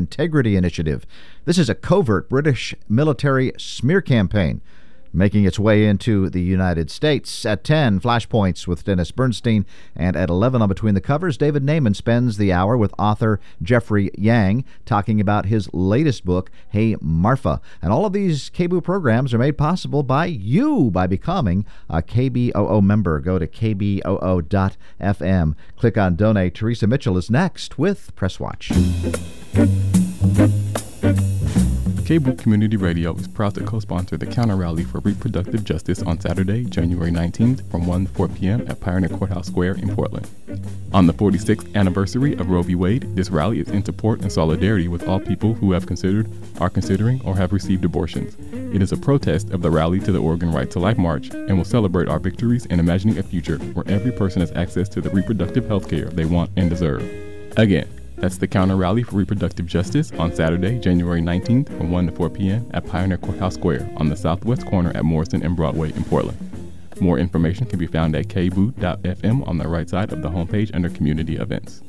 Integrity Initiative. This is a covert British military smear campaign making its way into the United States. At 10, Flashpoints with Dennis Bernstein, and at 11 on Between the Covers, David Naiman spends the hour with author Jeffrey Yang talking about his latest book, Hey Marfa. And all of these KBOO programs are made possible by you by becoming a KBOO member. Go to kboo.fm, click on Donate. Teresa Mitchell is next with Press Watch. KBOO Community Radio is proud to co-sponsor the Counter Rally for Reproductive Justice on Saturday, January 19th from 1 to 4 p.m. at Pioneer Courthouse Square in Portland. On the 46th anniversary of Roe v. Wade, this rally is in support and solidarity with all people who have considered, are considering, or have received abortions. It is a protest of the rally to the Oregon Right to Life March and will celebrate our victories in imagining a future where every person has access to the reproductive health care they want and deserve. Again, that's the Counter Rally for Reproductive Justice on Saturday, January 19th from 1 to 4 p.m. at Pioneer Courthouse Square on the southwest corner at Morrison and Broadway in Portland. More information can be found at kboo.fm on the right side of the homepage under Community Events.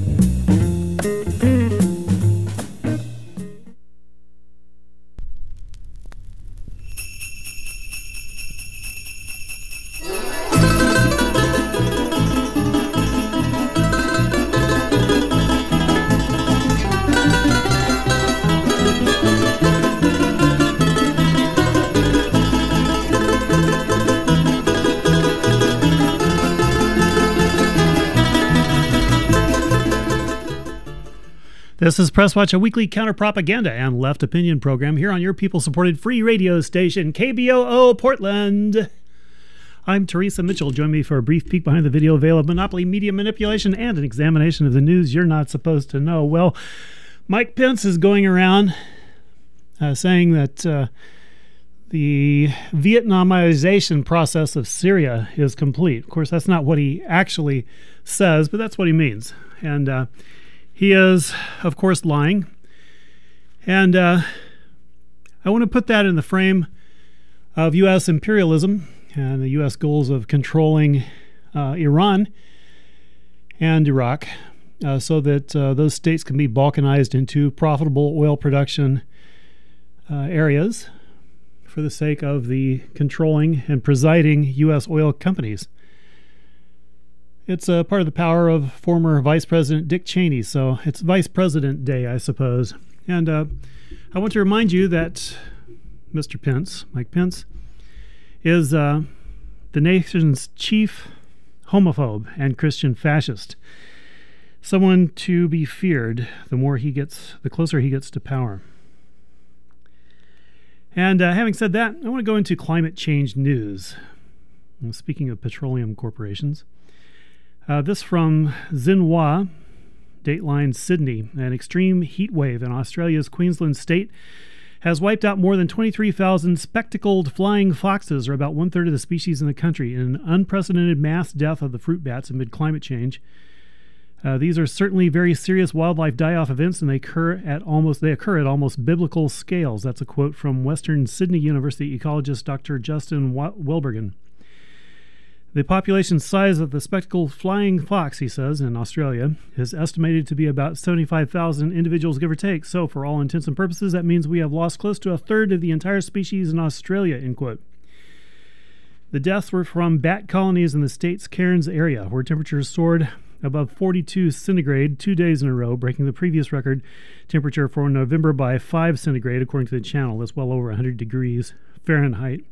This is Press Watch, a weekly counter-propaganda and left opinion program here on your people-supported free radio station, KBOO Portland. I'm Teresa Mitchell. Join me for a brief peek behind the video veil of monopoly media manipulation and an examination of the news you're not supposed to know. Well, Mike Pence is going around saying that the Vietnamization process of Syria is complete. Of course, that's not what he actually says, but that's what he means. And he is, of course, lying. And I want to put that in the frame of U.S. imperialism and the U.S. goals of controlling Iran and Iraq so that those states can be balkanized into profitable oil production areas for the sake of the controlling and presiding U.S. oil companies. It's a part of the power of former Vice President Dick Cheney, so it's Vice President Day, I suppose. And I want to remind you that Mr. Pence, Mike Pence, is the nation's chief homophobe and Christian fascist. Someone to be feared the closer he gets to power. And having said that, I want to go into climate change news. Speaking of petroleum corporations, this from Xinhua, Dateline Sydney. An extreme heat wave in Australia's Queensland state has wiped out more than 23,000 spectacled flying foxes, or about one-third of the species in the country, in an unprecedented mass death of the fruit bats amid climate change. These are certainly very serious wildlife die-off events, and they occur at almost biblical scales. That's a quote from Western Sydney University ecologist Dr. Justin Welbergen. The population size of the spectacled flying fox, he says, in Australia is estimated to be about 75,000 individuals, give or take. So, for all intents and purposes, that means we have lost close to a third of the entire species in Australia, end quote. The deaths were from bat colonies in the state's Cairns area, where temperatures soared above 42 centigrade 2 days in a row, breaking the previous record temperature for November by 5 centigrade, according to the channel. That's well over 100 degrees Fahrenheit.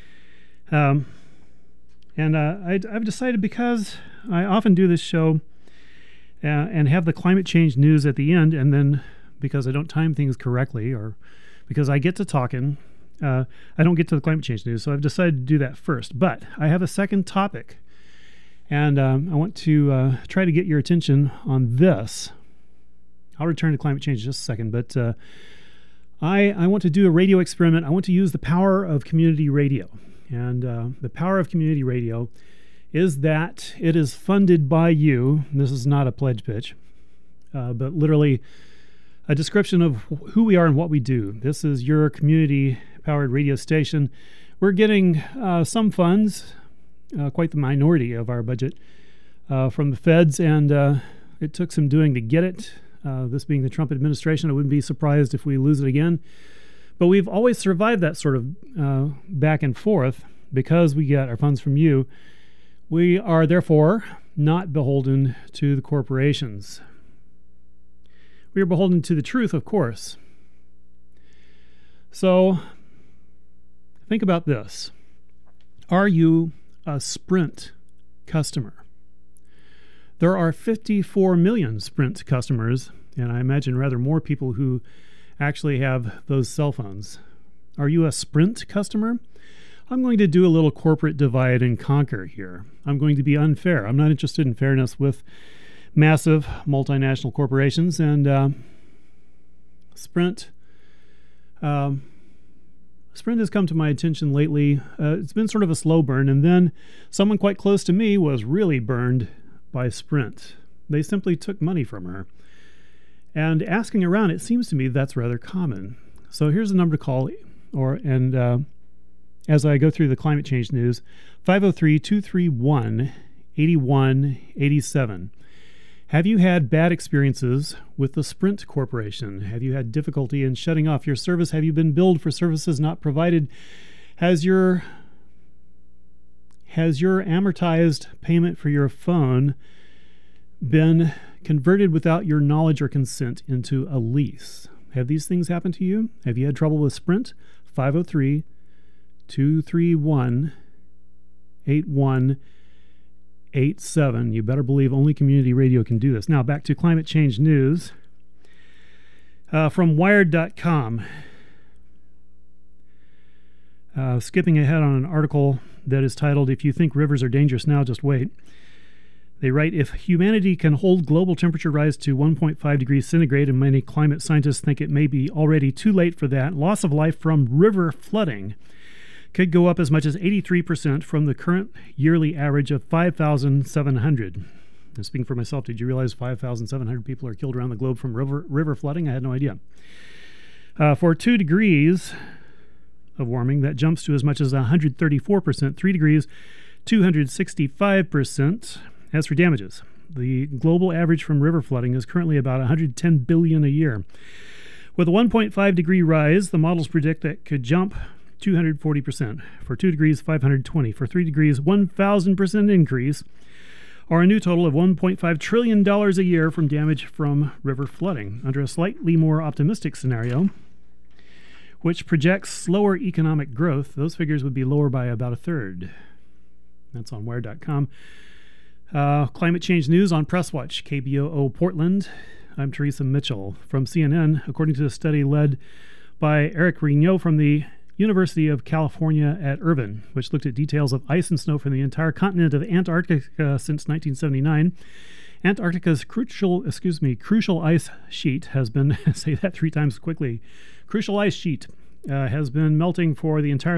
And I've decided, because I often do this show and have the climate change news at the end, and then because I don't time things correctly, or because I get to talking, I don't get to the climate change news. So I've decided to do that first. But I have a second topic, and I want to try to get your attention on this. I'll return to climate change in just a second, but I want to do a radio experiment. I want to use the power of community radio. And the power of community radio is that it is funded by you. This is not a pledge pitch, but literally a description of who we are and what we do. This is your community-powered radio station. We're getting some funds, quite the minority of our budget, from the feds, and it took some doing to get it. this being the Trump administration. I wouldn't be surprised if we lose it again. But we've always survived that sort of back and forth because we get our funds from you. We are therefore not beholden to the corporations. We are beholden to the truth, of course. So think about this. Are you a Sprint customer? There are 54 million Sprint customers, and I imagine rather more people who actually have those cell phones. Are you a Sprint customer? I'm going to do a little corporate divide and conquer here. I'm going to be unfair. I'm not interested in fairness with massive multinational corporations, and Sprint has come to my attention lately. It's been sort of a slow burn, and then someone quite close to me was really burned by Sprint. They simply took money from her. And asking around, it seems to me that's rather common. So here's a number to call, as I go through the climate change news, 503-231-8187. Have you had bad experiences with the Sprint Corporation? Have you had difficulty in shutting off your service? Have you been billed for services not provided? Has your amortized payment for your phone been converted without your knowledge or consent into a lease? Have these things happened to you? Have you had trouble with Sprint? 503-231-8187. You better believe only community radio can do this. Now back to climate change news from Wired.com. Skipping ahead on an article that is titled, "If You Think Rivers Are Dangerous Now, Just Wait." They write, if humanity can hold global temperature rise to 1.5 degrees centigrade, and many climate scientists think it may be already too late for that, loss of life from river flooding could go up as much as 83% from the current yearly average of 5,700. And speaking for myself, did you realize 5,700 people are killed around the globe from river flooding? I had no idea. For 2 degrees of warming, that jumps to as much as 134%. 3 degrees, 265%. As for damages, the global average from river flooding is currently about $110 billion a year. With a 1.5 degree rise, the models predict that could jump 240%. For 2 degrees, 520. For 3 degrees, 1,000% increase, or a new total of $1.5 trillion a year from damage from river flooding. Under a slightly more optimistic scenario, which projects slower economic growth, those figures would be lower by about a third. That's on Wired.com. Climate change news on Presswatch, KBOO Portland. I'm Teresa Mitchell from CNN. According to a study led by Eric Rignot from the University of California at Irvine, which looked at details of ice and snow from the entire continent of Antarctica since 1979. Antarctica's crucial ice sheet has been, say that 3 times quickly, crucial ice sheet has been melting for the entire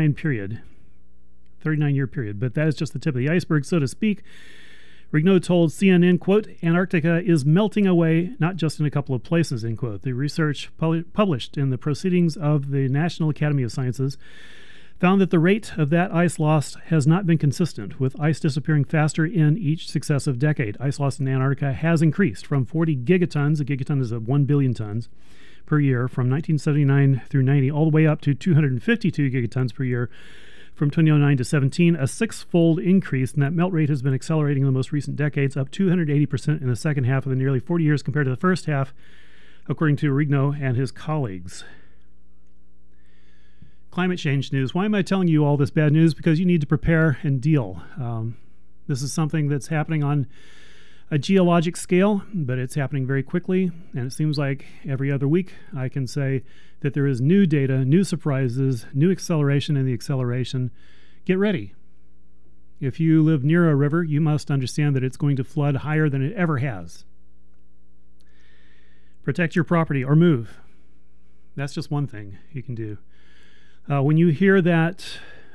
39-year period, but that is just the tip of the iceberg, so to speak. Rignot told CNN, quote, Antarctica is melting away, not just in a couple of places, end quote. The research published in the Proceedings of the National Academy of Sciences found that the rate of that ice loss has not been consistent, with ice disappearing faster in each successive decade. Ice loss in Antarctica has increased from 40 gigatons, a gigaton is 1 billion tons, per year from 1979 through 90, all the way up to 252 gigatons per year from 2009 to 17, a 6-fold increase, and that melt rate has been accelerating in the most recent decades, up 280% in the second half of the nearly 40 years compared to the first half, according to Rignot and his colleagues. Climate change news. Why am I telling you all this bad news? Because you need to prepare and deal. This is something that's happening on a geologic scale, but it's happening very quickly, and it seems like every other week I can say that there is new data, new surprises, new acceleration in the acceleration. Get ready. If you live near a river, you must understand that it's going to flood higher than it ever has. Protect your property or move. That's just one thing you can do. When you hear that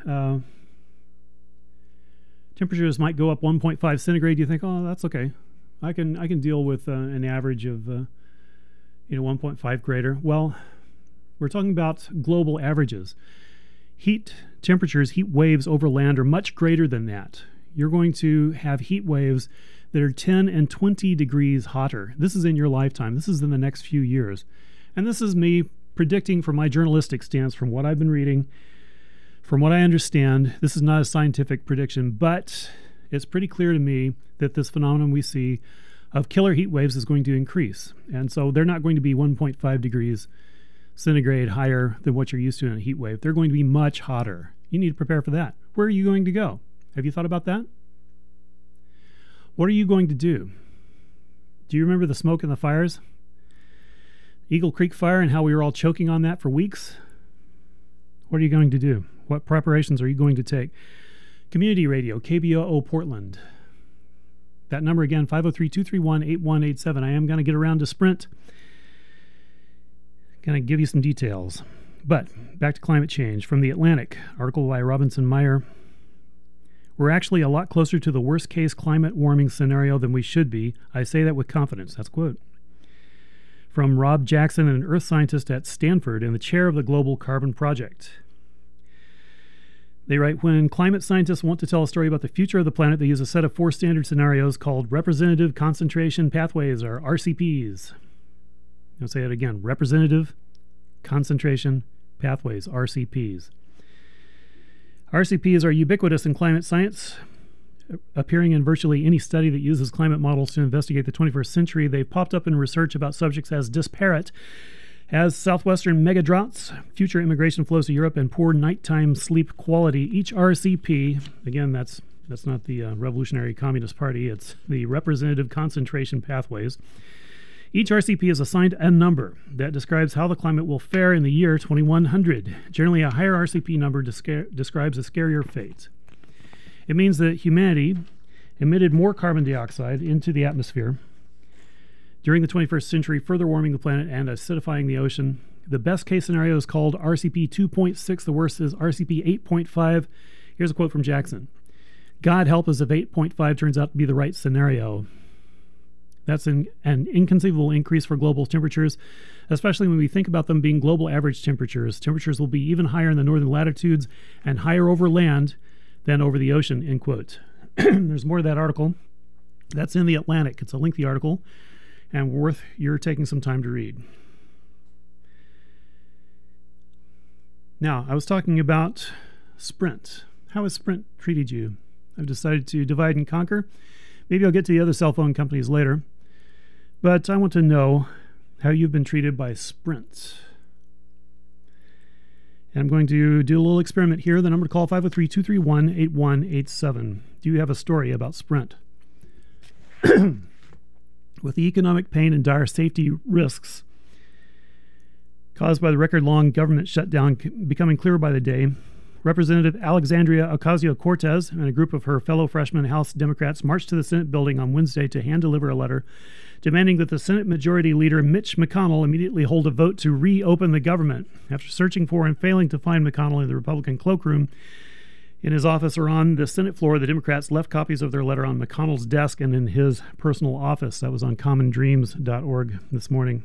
temperatures might go up 1.5 centigrade, you think, oh, that's okay. I can deal with an average of 1.5 greater. Well, we're talking about global averages. Heat temperatures, heat waves over land are much greater than that. You're going to have heat waves that are 10 and 20 degrees hotter. This is in your lifetime. This is in the next few years. And this is me predicting from my journalistic stance, from what I've been reading, from what I understand. This is not a scientific prediction, but it's pretty clear to me that this phenomenon we see of killer heat waves is going to increase. And so they're not going to be 1.5 degrees centigrade higher than what you're used to in a heat wave. They're going to be much hotter. You need to prepare for that. Where are you going to go? Have you thought about that? What are you going to do? Do you remember the smoke and the fires? Eagle Creek fire and how we were all choking on that for weeks? What are you going to do? What preparations are you going to take? Community Radio, KBOO Portland. That number again, 503-231-8187. I am going to get around to Sprint. Going to give you some details. But back to climate change. From The Atlantic, article by Robinson Meyer. We're actually a lot closer to the worst case climate warming scenario than we should be. I say that with confidence. That's a quote. From Rob Jackson, an earth scientist at Stanford and the chair of the Global Carbon Project. They write, when climate scientists want to tell a story about the future of the planet, they use a set of 4 standard scenarios called representative concentration pathways, or RCPs. I'll say it again, representative concentration pathways, RCPs. RCPs are ubiquitous in climate science, appearing in virtually any study that uses climate models to investigate the 21st century. They've popped up in research about subjects as disparate as southwestern mega droughts, future immigration flows to Europe, and poor nighttime sleep quality. Each RCP, again, that's not the Revolutionary Communist Party, it's the representative concentration pathways. Each RCP is assigned a number that describes how the climate will fare in the year 2100. Generally, a higher RCP number describes a scarier fate. It means that humanity emitted more carbon dioxide into the atmosphere during the 21st century, further warming the planet and acidifying the ocean. The best case scenario is called RCP 2.6. The worst is RCP 8.5. Here's a quote from Jackson. God help us if 8.5 turns out to be the right scenario. That's an inconceivable increase for global temperatures, especially when we think about them being global average temperatures. Temperatures will be even higher in the northern latitudes and higher over land than over the ocean, end quote. There's more of that article. That's in The Atlantic. It's a lengthy article and worth your taking some time to read. Now, I was talking about Sprint. How has Sprint treated you? I've decided to divide and conquer. Maybe I'll get to the other cell phone companies later. But I want to know how you've been treated by Sprint. And I'm going to do a little experiment here. The number to call, 503-231-8187. Do you have a story about Sprint? With the economic pain and dire safety risks caused by the record-long government shutdown becoming clearer by the day, Representative Alexandria Ocasio-Cortez and a group of her fellow freshman House Democrats marched to the Senate building on Wednesday to hand-deliver a letter demanding that the Senate Majority Leader Mitch McConnell immediately hold a vote to reopen the government. After searching for and failing to find McConnell in the Republican cloakroom, in his office or on the Senate floor, the Democrats left copies of their letter on McConnell's desk and in his personal office. That was on commondreams.org this morning.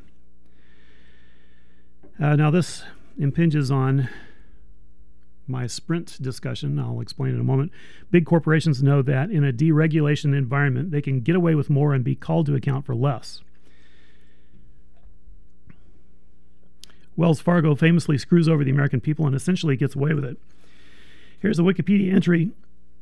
Now this impinges on my Sprint discussion. I'll explain in a moment. Big corporations know that in a deregulation environment, they can get away with more and be called to account for less. Wells Fargo famously screws over the American people and essentially gets away with it. Here's a Wikipedia entry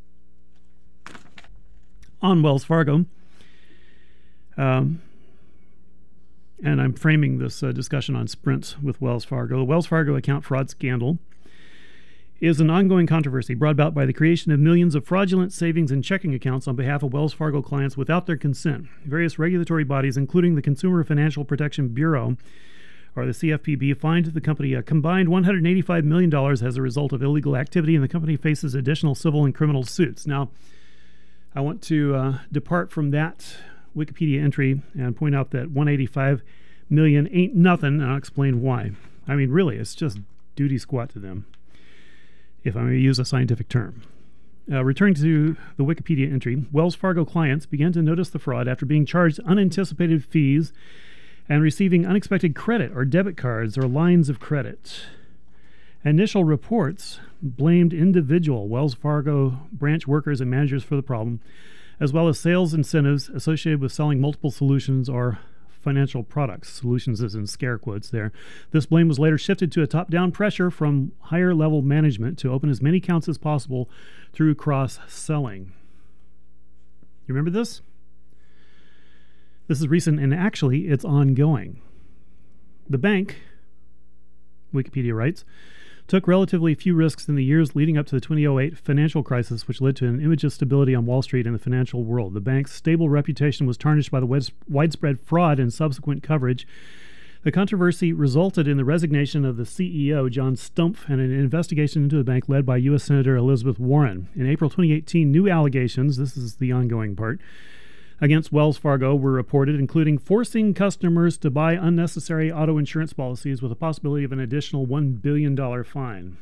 on Wells Fargo. And I'm framing this discussion on Sprint with Wells Fargo. The Wells Fargo account fraud scandal is an ongoing controversy brought about by the creation of millions of fraudulent savings and checking accounts on behalf of Wells Fargo clients without their consent. Various regulatory bodies, including the Consumer Financial Protection Bureau, or the CFPB, fined the company a combined $185 million as a result of illegal activity, and the company faces additional civil and criminal suits. Now, I want to depart from that Wikipedia entry and point out that $185 million ain't nothing, and I'll explain why. I mean, really, it's just duty squat to them, if I may use a scientific term. Returning to the Wikipedia entry, Wells Fargo clients began to notice the fraud after being charged unanticipated fees and receiving unexpected credit or debit cards or lines of credit. Initial reports blamed individual Wells Fargo branch workers and managers for the problem. as well as sales incentives associated with selling multiple solutions or financial products. Solutions is in scare quotes there. This blame was later shifted to a top-down pressure from higher-level management to open as many accounts as possible through cross-selling. You remember this? This is recent, and actually, it's ongoing. The bank, Wikipedia writes, took relatively few risks in the years leading up to the 2008 financial crisis, which led to an image of stability on Wall Street and the financial world. The bank's stable reputation was tarnished by the widespread fraud and subsequent coverage. The controversy resulted in the resignation of the CEO, John Stumpf, and an investigation into the bank led by U.S. Senator Elizabeth Warren. In April 2018, new allegations, this is the ongoing part, against Wells Fargo were reported, including forcing customers to buy unnecessary auto insurance policies with a possibility of an additional $1 billion fine.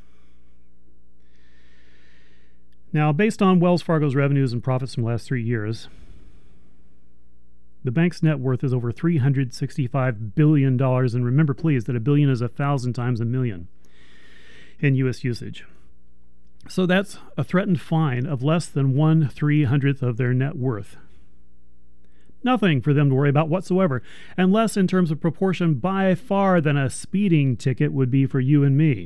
Now, based on Wells Fargo's revenues and profits from the last 3 years, the bank's net worth is over $365 billion. And remember, please, that a billion is 1,000 times a million in U.S. usage. So that's a threatened fine of less than 1/300th of their net worth. Nothing for them to worry about whatsoever, and less in terms of proportion by far than a speeding ticket would be for you and me.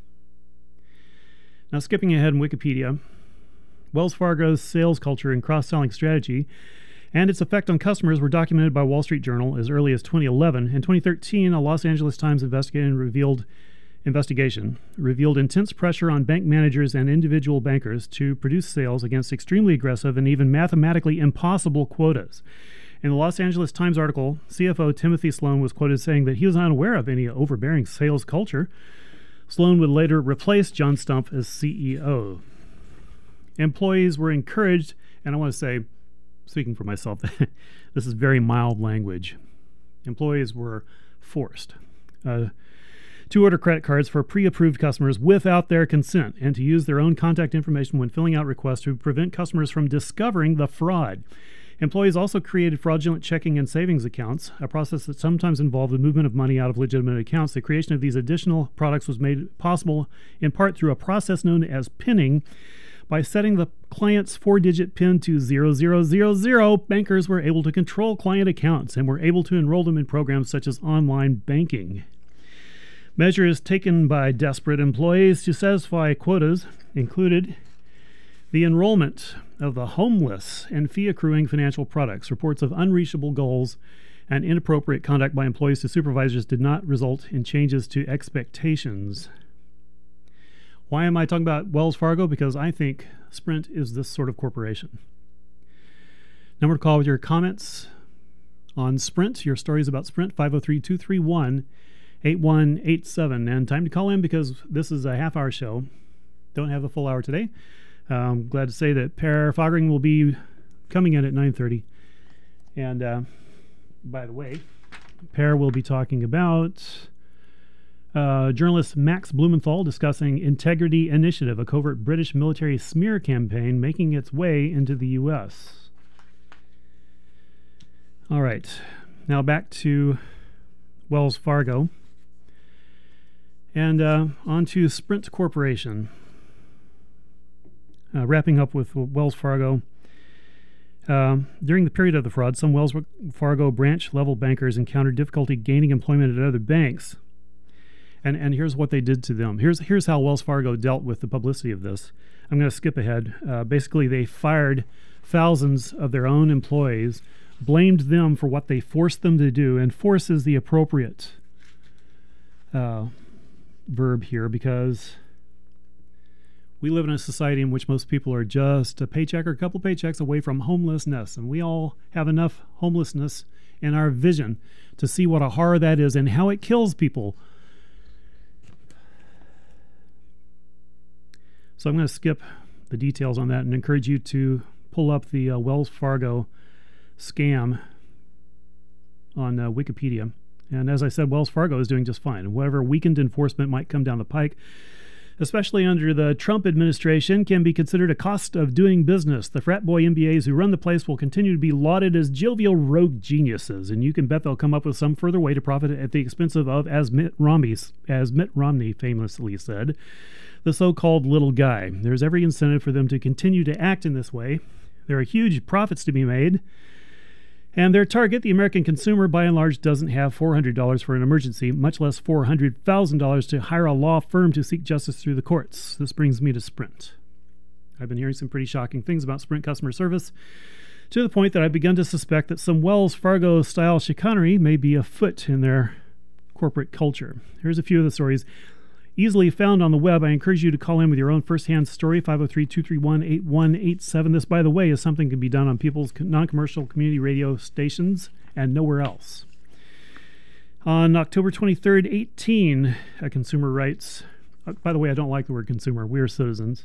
Now, skipping ahead in Wikipedia, Wells Fargo's sales culture and cross-selling strategy and its effect on customers were documented by Wall Street Journal as early as 2011. In 2013, a Los Angeles Times investigation revealed intense pressure on bank managers and individual bankers to produce sales against extremely aggressive and even mathematically impossible quotas. In the Los Angeles Times article, CFO Timothy Sloan was quoted saying that he was unaware of any overbearing sales culture. Sloan would later replace John Stumpf as CEO. Employees were encouraged, and I want to say, speaking for myself, this is very mild language. Employees were forced to order credit cards for pre-approved customers without their consent and to use their own contact information when filling out requests to prevent customers from discovering the fraud. Employees also created fraudulent checking and savings accounts, a process that sometimes involved the movement of money out of legitimate accounts. The creation of these additional products was made possible in part through a process known as pinning. By setting the client's 4-digit PIN to 0000, bankers were able to control client accounts and were able to enroll them in programs such as online banking. Measures taken by desperate employees to satisfy quotas included the enrollment of the homeless and fee-accruing financial products. Reports of unreachable goals and inappropriate conduct by employees to supervisors did not result in changes to expectations. Why am I talking about Wells Fargo? Because I think Sprint is this sort of corporation. Number to call with your comments on Sprint, your stories about Sprint, 503-231-8187. And time to call in because this is a half-hour show. Don't have the full hour today. I'm glad to say that Per Fogring will be coming in at 9:30. And by the way, Per will be talking about journalist Max Blumenthal discussing Integrity Initiative, a covert British military smear campaign making its way into the U.S. All right, now back to Wells Fargo and on to Sprint Corporation. Wrapping up with Wells Fargo. During the period of the fraud, some Wells Fargo branch-level bankers encountered difficulty gaining employment at other banks. And here's what they did to them. Here's how Wells Fargo dealt with the publicity of this. I'm going to skip ahead. Basically, they fired thousands of their own employees, blamed them for what they forced them to do, and force is the appropriate verb here because we live in a society in which most people are just a paycheck or a couple paychecks away from homelessness, and we all have enough homelessness in our vision to see what a horror that is and how it kills people. So I'm going to skip the details on that and encourage you to pull up the Wells Fargo scam on Wikipedia. And as I said, Wells Fargo is doing just fine. And whatever weakened enforcement might come down the pike, especially under the Trump administration, can be considered a cost of doing business. The frat boy MBAs who run the place will continue to be lauded as jovial rogue geniuses, and you can bet they'll come up with some further way to profit at the expense of, as Mitt Romney famously said, the so-called little guy. There's every incentive for them to continue to act in this way. There are huge profits to be made. And their target, the American consumer, by and large, doesn't have $400 for an emergency, much less $400,000 to hire a law firm to seek justice through the courts. This brings me to Sprint. I've been hearing some pretty shocking things about Sprint customer service, to the point that I've begun to suspect that some Wells Fargo-style chicanery may be afoot in their corporate culture. Here's a few of the stories easily found on the web. I encourage you to call in with your own first-hand story, 503-231-8187. This, by the way, is something that can be done on people's non-commercial community radio stations and nowhere else. On October 23rd, 18, a consumer writes, by the way, I don't like the word consumer. We are citizens.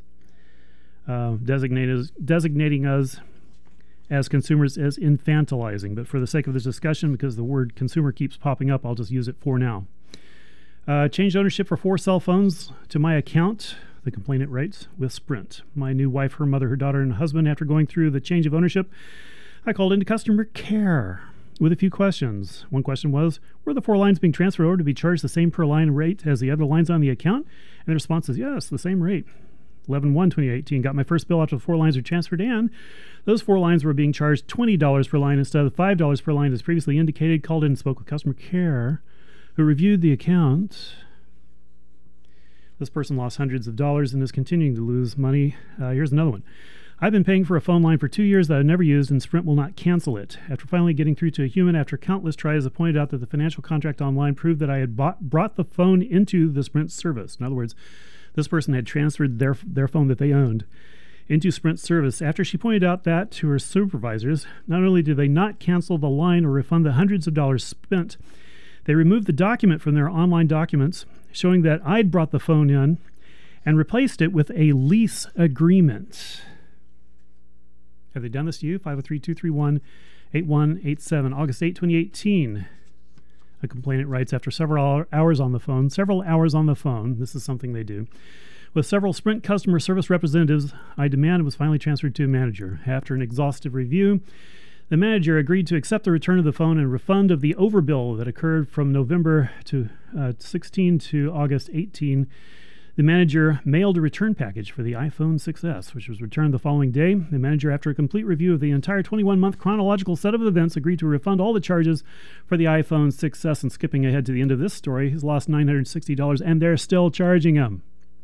Designating us as consumers as infantilizing. But for the sake of this discussion, because the word consumer keeps popping up, I'll just use it for now. Changed ownership for 4 cell phones to my account, the complainant writes, with Sprint. My new wife, her mother, her daughter, and husband, after going through the change of ownership, I called into customer care with a few questions. One question was, were the 4 lines being transferred over to be charged the same per line rate as the other lines on the account? And the response is, yes, the same rate. 11/1/2018, got my first bill after the 4 lines were transferred in. Those 4 lines were being charged $20 per line instead of $5 per line as previously indicated. Called in and spoke with customer care, who reviewed the account. This person lost hundreds of dollars and is continuing to lose money. Here's another one. I've been paying for a phone line for 2 years that I've never used, and Sprint will not cancel it. After finally getting through to a human after countless tries, I pointed out that the financial contract online proved that I had brought the phone into the Sprint service. In other words, this person had transferred their phone that they owned into Sprint service. After she pointed out that to her supervisors, not only did they not cancel the line or refund the hundreds of dollars spent, they removed the document from their online documents showing that I'd brought the phone in and replaced it with a lease agreement. Have they done this to you? 503-231-8187. August 8, 2018. A complainant writes, after several hours on the phone, this is something they do, with several Sprint customer service representatives, I demanded was finally transferred to a manager. After an exhaustive review, the manager agreed to accept the return of the phone and refund of the overbill that occurred from November 16 to August 18. The manager mailed a return package for the iPhone 6S, which was returned the following day. The manager, after a complete review of the entire 21-month chronological set of events, agreed to refund all the charges for the iPhone 6S. And skipping ahead to the end of this story, he's lost $960, and they're still charging him.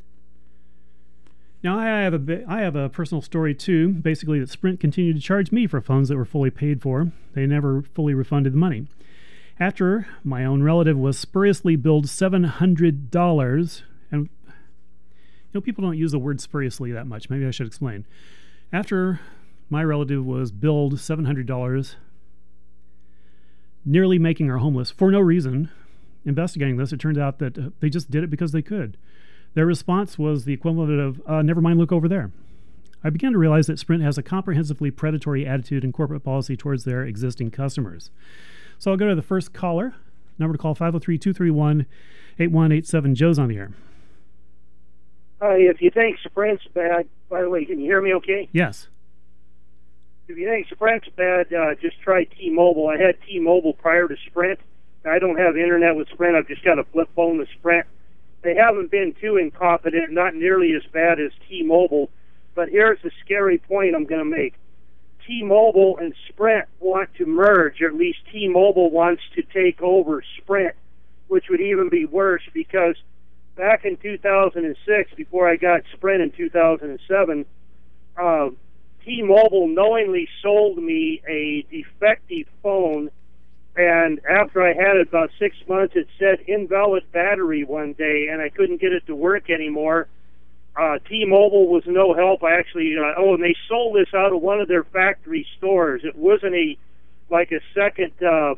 Now, I have a personal story, too, basically that Sprint continued to charge me for phones that were fully paid for. They never fully refunded the money. After my own relative was spuriously billed $700, and people don't use the word spuriously that much. Maybe I should explain. After my relative was billed $700, nearly making her homeless for no reason, investigating this, it turned out that they just did it because they could. Their response was the equivalent of, never mind, look over there. I began to realize that Sprint has a comprehensively predatory attitude and corporate policy towards their existing customers. So I'll go to the first caller. Number to call, 503-231-8187. Joe's on the air. If you think Sprint's bad, by the way, can you hear me okay? Yes. If you think Sprint's bad, just try T-Mobile. I had T-Mobile prior to Sprint. I don't have internet with Sprint. I've just got a flip phone with Sprint. They haven't been too incompetent, not nearly as bad as T-Mobile. But here's the scary point I'm going to make. T-Mobile and Sprint want to merge, or at least T-Mobile wants to take over Sprint, which would even be worse because back in 2006, before I got Sprint in 2007, T-Mobile knowingly sold me a defective phone, and after I had it about 6 months, it said invalid battery one day, and I couldn't get it to work anymore. T-Mobile was no help. I actually, and they sold this out of one of their factory stores. It wasn't like a second,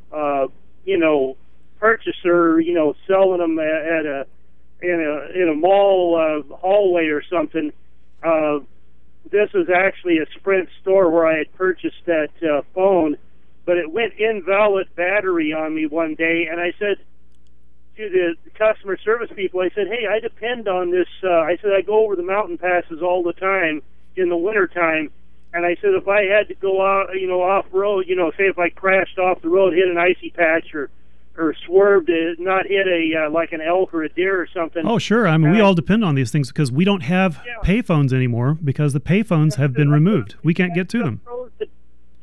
purchaser, selling them in a mall hallway or something. This is actually a Sprint store where I had purchased that phone, but it went invalid battery on me one day, and I said to the customer service people, I said, hey, I depend on this. I said, I go over the mountain passes all the time in the wintertime, and I said, if I had to go out, off-road, say if I crashed off the road, hit an icy patch, or swerved, not hit like an elk or a deer or something. Oh, sure. I mean, we all depend on these things because we don't have payphones anymore because the payphones have been removed. We can't get to them.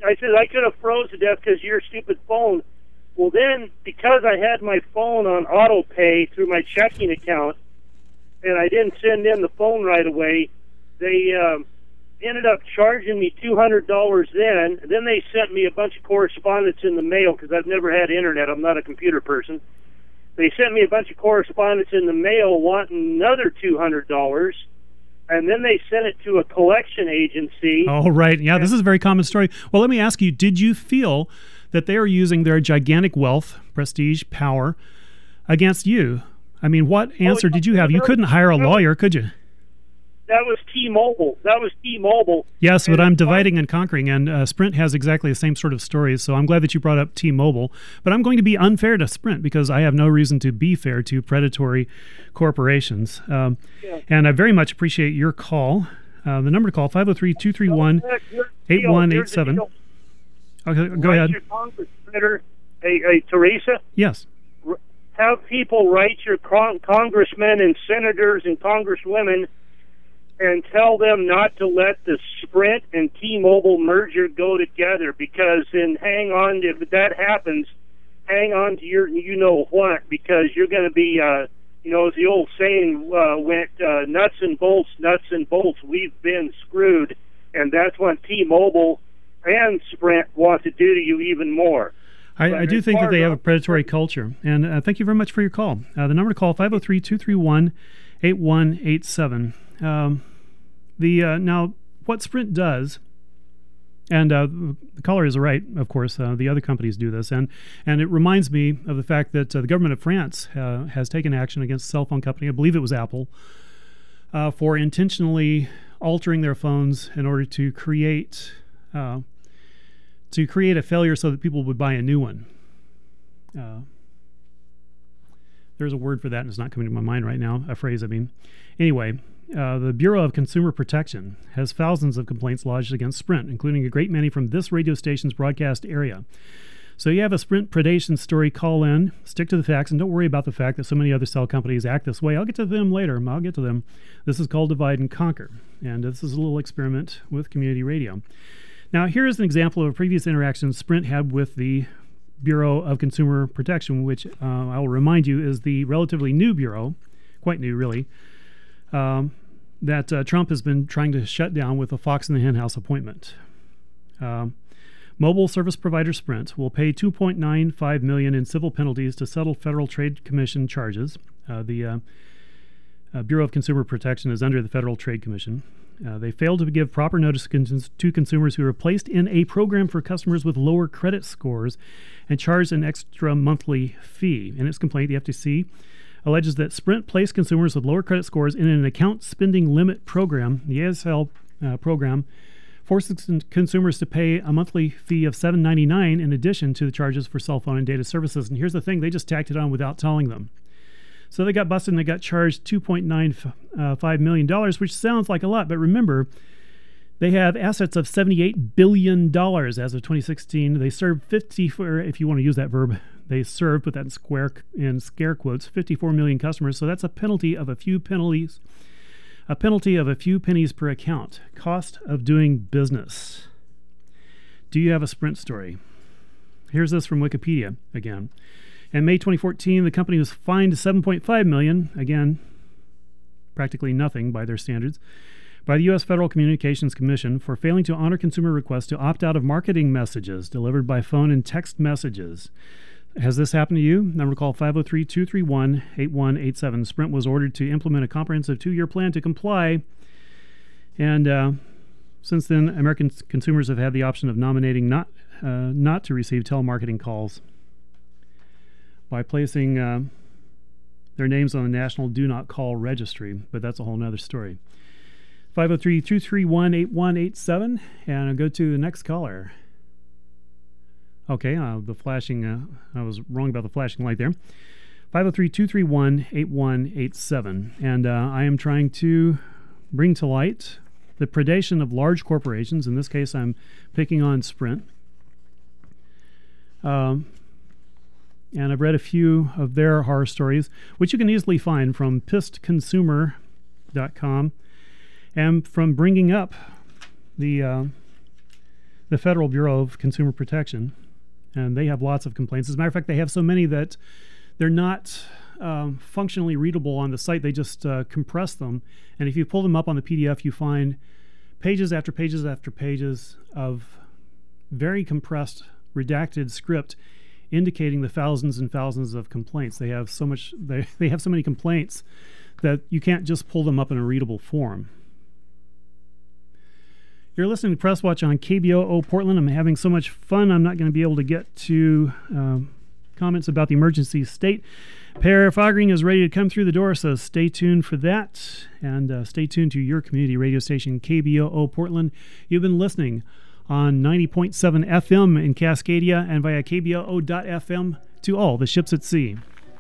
I said, I could have froze to death because of your stupid phone. Well, then, because I had my phone on auto pay through my checking account, and I didn't send in the phone right away, they ended up charging me $200 then. Then they sent me a bunch of correspondence in the mail because I've never had internet. I'm not a computer person. They sent me a bunch of correspondence in the mail wanting another $200, and then they sent it to a collection agency. Oh, right. Yeah, this is a very common story. Well, let me ask you, did you feel that they are using their gigantic wealth, prestige, power against you? I mean, what answer did you have? You couldn't hire a lawyer, could you? That was T-Mobile. Yes, but I'm dividing and conquering, and Sprint has exactly the same sort of stories, so I'm glad that you brought up T-Mobile. But I'm going to be unfair to Sprint because I have no reason to be fair to predatory corporations. And I very much appreciate your call. The number to call, 503-231-8187. Okay, go ahead. Hey, Teresa? Yes. Have people write your congressmen and senators and congresswomen and tell them not to let the Sprint and T-Mobile merger go together, because then if that happens, hang on to your you-know-what, because you're going to be, as the old saying went, nuts and bolts, we've been screwed, and that's what T-Mobile and Sprint want to do to you even more. I do think that they have a predatory culture, and thank you very much for your call. The number to call, 503-231-8187. Now, what Sprint does, and the caller is right, of course, the other companies do this, and it reminds me of the fact that the government of France has taken action against a cell phone company, I believe it was Apple, for intentionally altering their phones in order to create a failure so that people would buy a new one. There's a word for that, and it's not coming to my mind right now, a phrase, I mean. Anyway, the Bureau of Consumer Protection has thousands of complaints lodged against Sprint, including a great many from this radio station's broadcast area. So you have a Sprint predation story, call in, stick to the facts, and don't worry about the fact that so many other cell companies act this way. I'll get to them later. This is called Divide and Conquer, and this is a little experiment with community radio. Now, here's an example of a previous interaction Sprint had with the Bureau of Consumer Protection, which I will remind you is the relatively new bureau, quite new really, that Trump has been trying to shut down with a Fox in the Henhouse appointment. Mobile service provider Sprint will pay $2.95 million in civil penalties to settle Federal Trade Commission charges. The Bureau of Consumer Protection is under the Federal Trade Commission. They failed to give proper notice to consumers who were placed in a program for customers with lower credit scores and charged an extra monthly fee. In its complaint, the FTC alleges that Sprint placed consumers with lower credit scores in an account spending limit program. The ASL program forces consumers to pay a monthly fee of $7.99 in addition to the charges for cell phone and data services. And here's the thing, they just tacked it on without telling them. So they got busted and they got charged $2.95 million, which sounds like a lot. But remember, they have assets of $78 billion as of 2016. They served if you want to use that verb, they served, put that in scare quotes, 54 million customers. So that's a penalty of a few pennies per account. Cost of doing business. Do you have a Sprint story? Here's this from Wikipedia again. In May 2014, the company was fined $7.5 million, again, practically nothing by their standards, by the U.S. Federal Communications Commission for failing to honor consumer requests to opt out of marketing messages delivered by phone and text messages. Has this happened to you? Number to call 503-231-8187. Sprint was ordered to implement a comprehensive 2-year plan to comply, and since then, American consumers have had the option of nominating not to receive telemarketing calls by placing their names on the National Do Not Call Registry, but that's a whole nother story. 503-231-8187, and I'll go to the next caller. Okay, the flashing, I was wrong about the flashing light there. 503-231-8187, and I am trying to bring to light the predation of large corporations. In this case, I'm picking on Sprint. And I've read a few of their horror stories, which you can easily find from pissedconsumer.com and from bringing up the the Federal Bureau of Consumer Protection, and they have lots of complaints. As a matter of fact, they have so many that they're not functionally readable on the site. They just compress them, and if you pull them up on the PDF, you find pages after pages after pages of very compressed, redacted script indicating the thousands and thousands of complaints. They have so much. They have so many complaints that you can't just pull them up in a readable form. You're listening to Press Watch on KBOO Portland. I'm having so much fun, I'm not going to be able to get to comments about the emergency state. Parafogging is ready to come through the door, so stay tuned for that. And stay tuned to your community radio station, KBOO Portland. You've been listening on 90.7 FM in Cascadia and via KBOO.FM to all the ships at sea.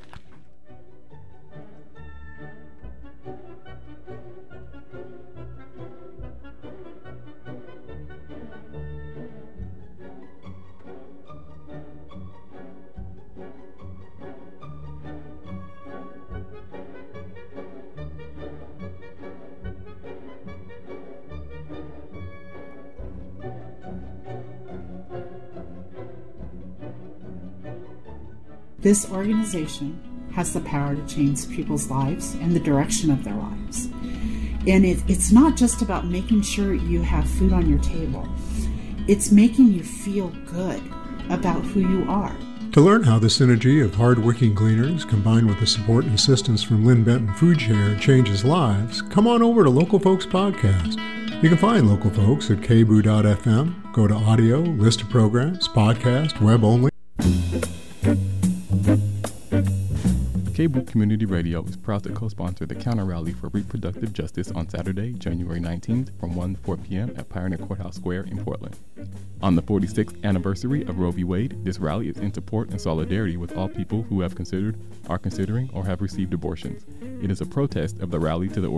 This organization has the power to change people's lives and the direction of their lives. And it's not just about making sure you have food on your table. It's making you feel good about who you are. To learn how the synergy of hard-working gleaners combined with the support and assistance from Lynn Benton Food Share changes lives, come on over to Local Folks Podcast. You can find Local Folks at kboo.fm. Go to audio, list of programs, podcast, web only. KBOO Community Radio is proud to co-sponsor the Counter Rally for Reproductive Justice on Saturday, January 19th from 1 to 4 p.m. at Pioneer Courthouse Square in Portland. On the 46th anniversary of Roe v. Wade, this rally is in support and solidarity with all people who have considered, are considering, or have received abortions. It is a protest of the rally to the